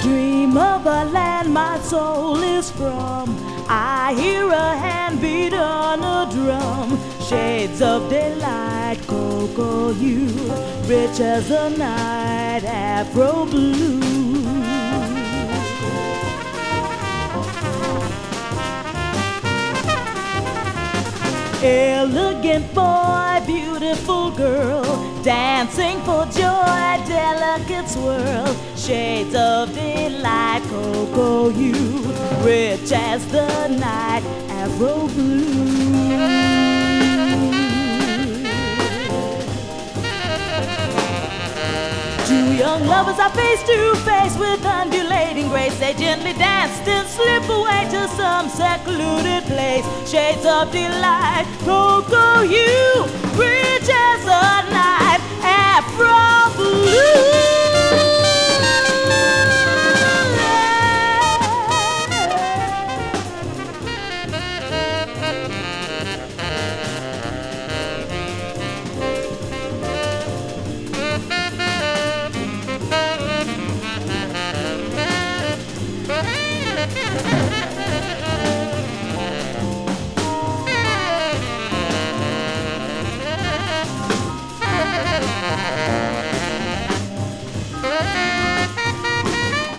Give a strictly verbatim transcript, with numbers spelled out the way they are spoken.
Dream of a land my soul is from. I hear a hand beat on a drum. Shades of daylight, cocoa hue, rich as the night, Afro blue. Elegant boy, beautiful girl, dancing for joy, delicate swirl. Shades of daylight, cocoa hue, rich as the night, Afro blue. Two young lovers are face to face with undulating grace. They gently dance, then slip away to some secluded place. Shades of delight, cocoa hue, rich as a night, Afro blue.